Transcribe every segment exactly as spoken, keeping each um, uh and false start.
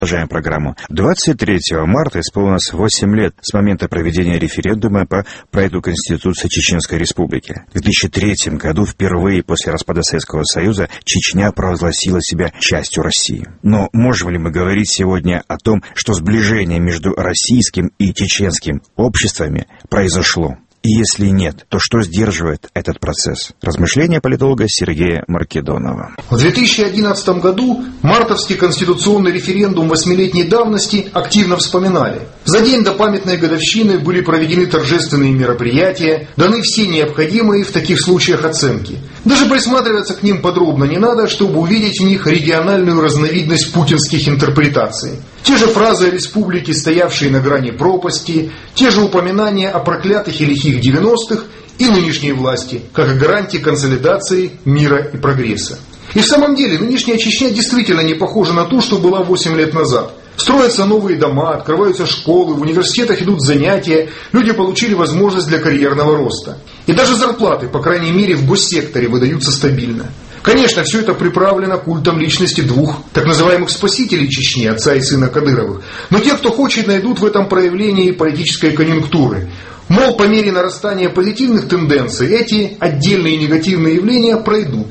Продолжаем программу. двадцать третьего марта исполнилось восемь лет с момента проведения референдума по проекту Конституции Чеченской Республики. В две тысячи третьем году впервые после распада Советского Союза Чечня провозгласила себя частью России. Но можем ли мы говорить сегодня о том, что сближение между российским и чеченским обществами произошло? И если нет, то что сдерживает этот процесс? Размышления политолога Сергея Маркедонова. В две тысячи одиннадцатом году мартовский конституционный референдум восьмилетней давности активно вспоминали. За день до памятной годовщины были проведены торжественные мероприятия, даны все необходимые в таких случаях оценки. Даже присматриваться к ним подробно не надо, чтобы увидеть в них региональную разновидность путинских интерпретаций. Те же фразы о республике, стоявшие на грани пропасти, те же упоминания о проклятых и лихих девяностых и нынешней власти, как о гарантии консолидации, мира и прогресса. И в самом деле нынешняя Чечня действительно не похожа на ту, что была восемь лет назад. Строятся новые дома, открываются школы, в университетах идут занятия, люди получили возможность для карьерного роста. И даже зарплаты, по крайней мере в госсекторе, выдаются стабильно. Конечно, все это приправлено культом личности двух так называемых спасителей Чечни, отца и сына Кадыровых. Но те, кто хочет, найдут в этом проявлении политической конъюнктуры. Мол, по мере нарастания позитивных тенденций эти отдельные негативные явления пройдут.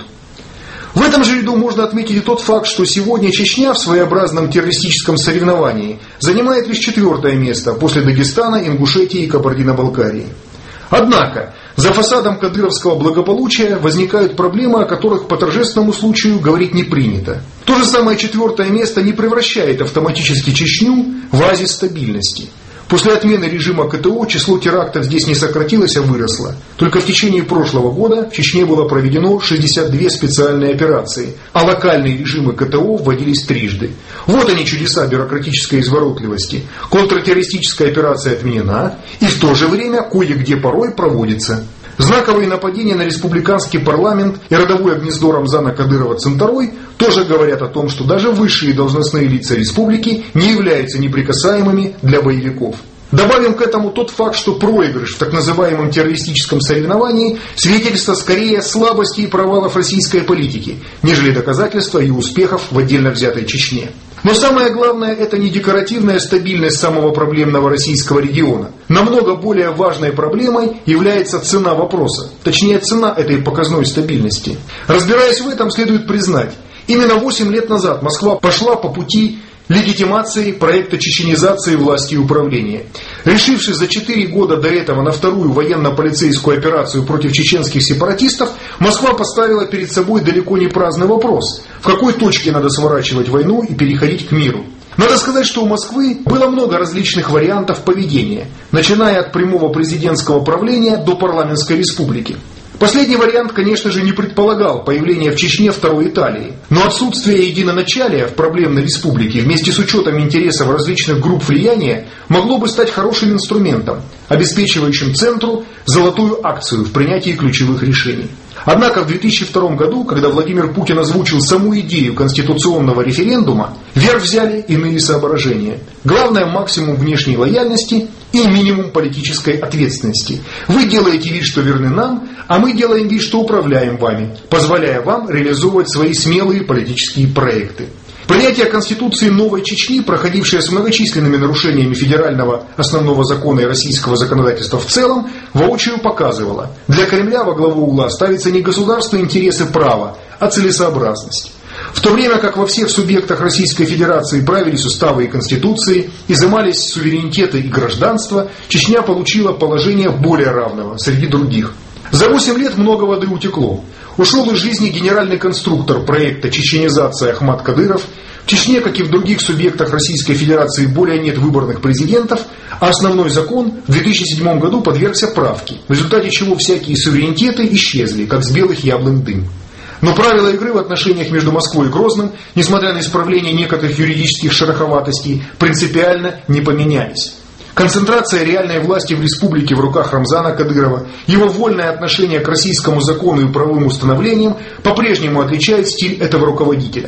В этом же ряду можно отметить и тот факт, что сегодня Чечня в своеобразном террористическом соревновании занимает лишь четвертое место после Дагестана, Ингушетии и Кабардино-Балкарии. Однако, за фасадом кадыровского благополучия возникают проблемы, о которых по торжественному случаю говорить не принято. То же самое четвертое место не превращает автоматически Чечню в оазис стабильности. После отмены режима КТО число терактов здесь не сократилось, а выросло. Только в течение прошлого года в Чечне было проведено шестьдесят две специальные операции, а локальные режимы КТО вводились трижды. Вот они, чудеса бюрократической изворотливости. Контртеррористическая операция отменена, и в то же время кое-где порой проводится. Знаковые нападения на республиканский парламент и родовое гнездо Рамзана Кадырова Центарой тоже говорят о том, что даже высшие должностные лица республики не являются неприкасаемыми для боевиков. Добавим к этому тот факт, что проигрыш в так называемом террористическом соревновании свидетельство скорее слабости и провалов российской политики, нежели доказательства ее успехов в отдельно взятой Чечне. Но самое главное, это не декоративная стабильность самого проблемного российского региона. Намного более важной проблемой является цена вопроса, точнее цена этой показной стабильности. Разбираясь в этом, следует признать, именно восемь лет назад Москва пошла по пути легитимации проекта чеченизации власти и управления. Решившись за четыре года до этого на вторую военно-полицейскую операцию против чеченских сепаратистов, Москва поставила перед собой далеко не праздный вопрос: в какой точке надо сворачивать войну и переходить к миру. Надо сказать, что у Москвы было много различных вариантов поведения, начиная от прямого президентского правления до парламентской республики. Последний вариант, конечно же, не предполагал появление в Чечне второй Италии. Но отсутствие единоначалия в проблемной республике вместе с учетом интересов различных групп влияния могло бы стать хорошим инструментом, обеспечивающим центру золотую акцию в принятии ключевых решений. Однако в две тысячи втором году, когда Владимир Путин озвучил саму идею конституционного референдума, вверх взяли иные соображения. Главное — максимум внешней лояльности и минимум политической ответственности. Вы делаете вид, что верны нам, а мы делаем вид, что управляем вами, позволяя вам реализовывать свои смелые политические проекты. Принятие Конституции новой Чечни, проходившее с многочисленными нарушениями федерального основного закона и российского законодательства в целом, воочию показывало: для Кремля во главу угла ставятся не государственные интересы права, а целесообразность. В то время как во всех субъектах Российской Федерации правились уставы и конституции, изымались суверенитеты и гражданство, Чечня получила положение более равного среди других. За восемь лет много воды утекло. Ушел из жизни генеральный конструктор проекта чеченизации Ахмат Кадыров. В Чечне, как и в других субъектах Российской Федерации, более нет выборных президентов, а основной закон в две тысячи седьмом году подвергся правке, в результате чего всякие суверенитеты исчезли, как с белых яблонь дым. Но правила игры в отношениях между Москвой и Грозным, несмотря на исправление некоторых юридических шероховатостей, принципиально не поменялись. Концентрация реальной власти в республике в руках Рамзана Кадырова, его вольное отношение к российскому закону и правовым установлениям по-прежнему отличает стиль этого руководителя.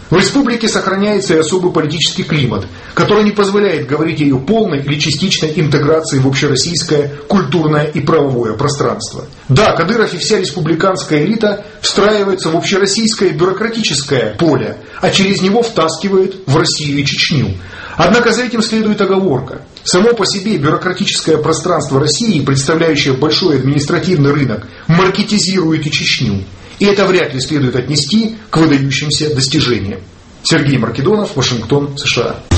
В республике сохраняется и особый политический климат, который не позволяет говорить о ее полной или частичной интеграции в общероссийское культурное и правовое пространство. Да, Кадыров и вся республиканская элита встраиваются в общероссийское бюрократическое поле, а через него втаскивают в Россию и Чечню. Однако за этим следует оговорка. Само по себе бюрократическое пространство России, представляющее большой административный рынок, маркетизирует и Чечню. И это вряд ли следует отнести к выдающимся достижениям. Сергей Маркедонов, Вашингтон, США.